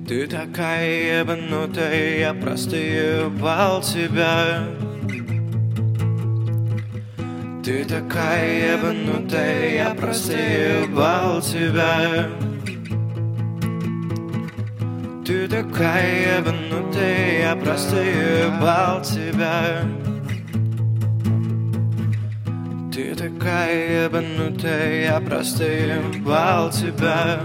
Ты такая ебанутая, я просто ебал тебя. Ты такая ебанутая, я просто ебал тебя. Ты такая ебанутая, я просто ебал тебя. Ты такая ебанутая, я просто ебал тебя.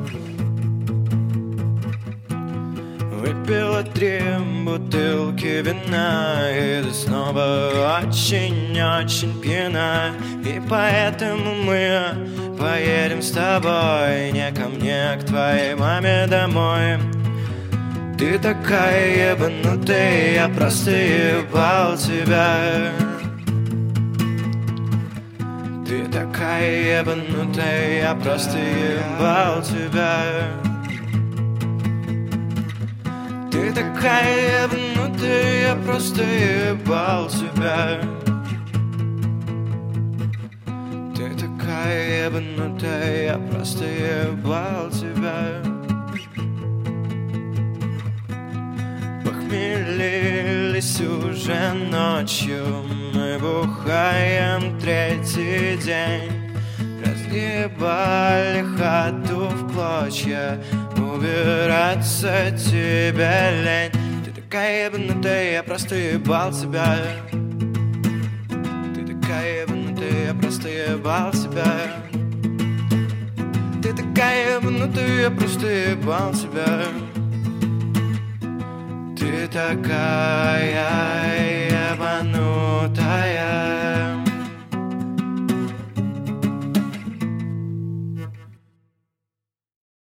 Выпила 3 бутылки вина, и ты снова очень-очень пьяна. И поэтому мы поедем с тобой не ко мне, а к твоей маме домой. Ты такая ебанутая, я просто ебал тебя. Ты такая ебанутая, я просто ебал тебя. Ты такая ебанутая, я просто ебал тебя. Ты такая ебанутая, я просто ебал тебя. Похмелились уже ночью, мы бухаем 3-й день. Разъебали хату в клочья, убираться тебе лень. Ты такая ебанутая, я просто ебал тебя. Ты такая ебанутая, я просто ебал тебя. Ты такая ебанутая, я просто ебал тебя. Ты такая ебанутая.